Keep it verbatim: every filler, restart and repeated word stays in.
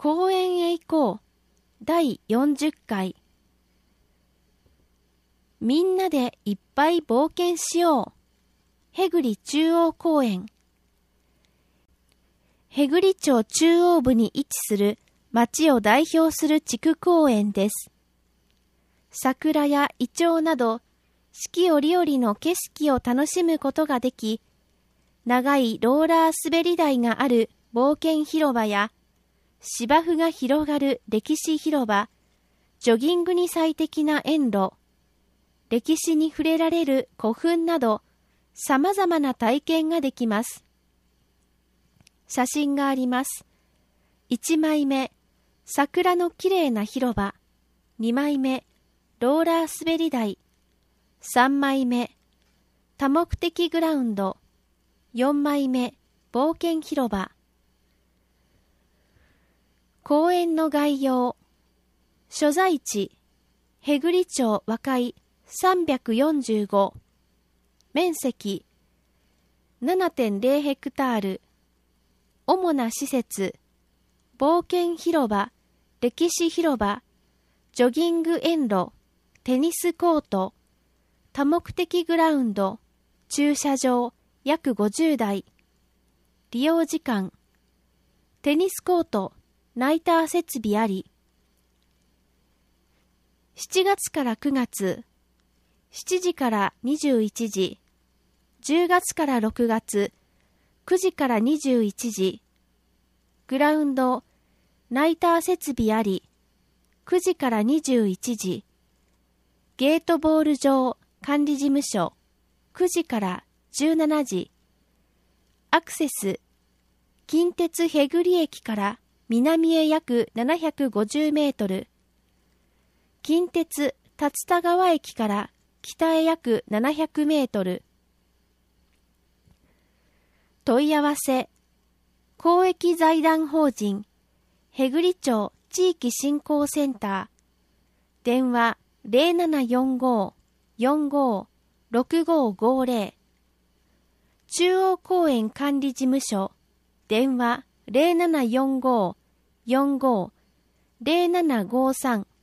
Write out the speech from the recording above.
公園へ行こうだいよんじゅっかい。みんなでいっぱい冒険しよう。へぐり中央公園。へぐり町中央部に位置する町を代表する地区公園です。桜やイチョウなど四季折々の景色を楽しむことができ、長いローラー滑り台がある冒険広場や芝生が広がる歴史広場、ジョギングに最適な園路、歴史に触れられる古墳など様々な体験ができます。写真があります。いちまいめ、桜のきれいな広場。にまいめ、ローラー滑り台。さんまいめ、多目的グラウンド。よんまいめ、冒険広場。公園の概要。所在地、へぐり町和海さんびゃくよんじゅうご。面積、ななてんゼロヘクタール。主な施設、冒険広場、歴史広場、ジョギング園路、テニスコート、多目的グラウンド、駐車場約ごじゅうだい。利用時間、テニスコート、ナイター設備あり。しちがつからくがつ、しちじからにじゅういちじ、じゅうがつからろくがつ、くじからにじゅういちじ、グラウンド、ナイター設備あり、くじからにじゅういちじ、ゲートボール場管理事務所、くじからじゅうしちじ、アクセス、近鉄へぐり駅から南へ約ななひゃくごじゅうメートル、近鉄竜田川駅から北へ約ななひゃくメートル。問い合わせ、公益財団法人へぐり町地域振興センター、電話 ゼロななよんご よんご ろくごごゼロ、中央公園管理事務所、電話 ゼロななよんご よんご ゼロななごさん